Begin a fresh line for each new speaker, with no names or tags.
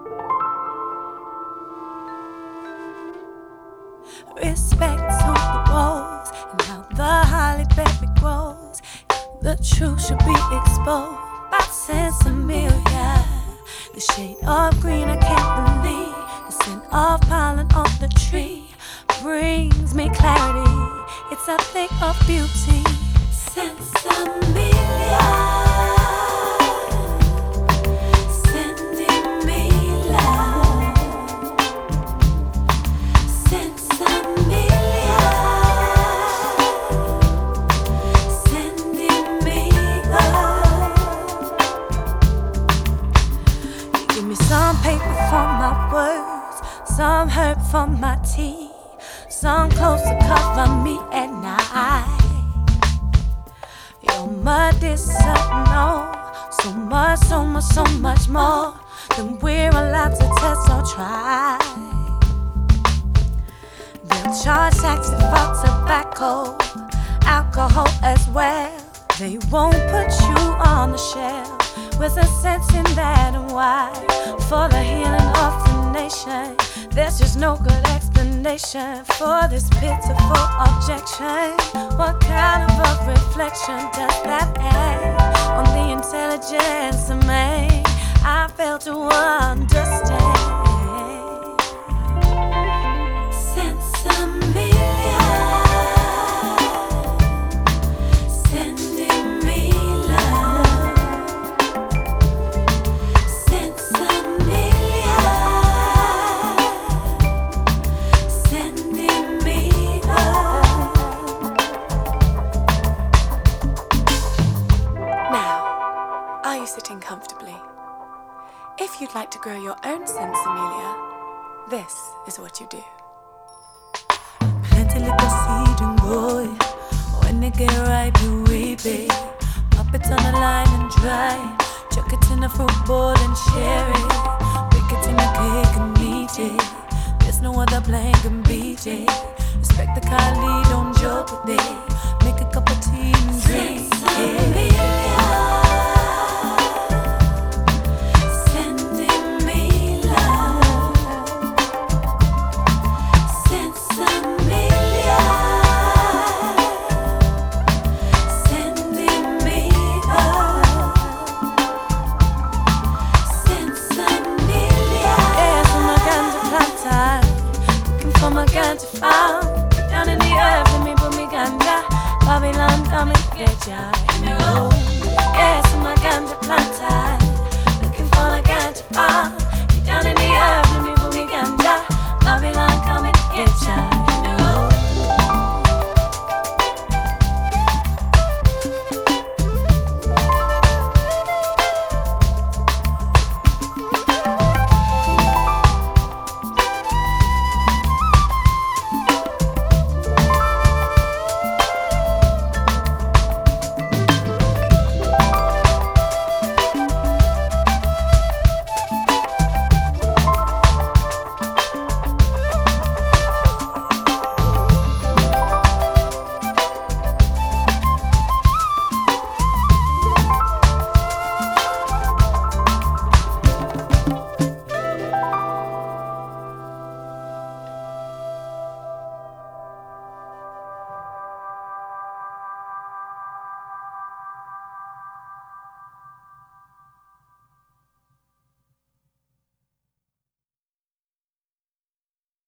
Respect to the rose and how the holly berry grows. The truth should be exposed by Sensimilia. The shade of green, I can't believe. The scent of pollen on the tree brings me clarity. It's a thing of beauty. Sensimilia. Some paper for my words, some herb for my tea, some clothes to cover me at night. Your medicinal, so much more than we're allowed to test or try. They'll charge taxes for tobacco, alcohol as well. They won't put you on the shelf. Where's the sense in that and why? For the healing of the nation, there's just no good explanation for this pitiful objection. What kind of a reflection does that add on the intelligence of man? I fail to understand. Are you sitting comfortably? If you'd like to grow your own Sensimilia, this is what you do. Plant a little seed and grow it. When they get ripe, you reap it. Pop it on the line and dry it. Chuck it in a fruit bowl and share it. Bake it in a cake and eat it. There's no other plan can beat it. Respect the Kali, don't joke with it. Make a cup of tea and drink it. Down in the earth, let me put me ganja. Babylon, come and get ya. Yes, I'm a ganja planter.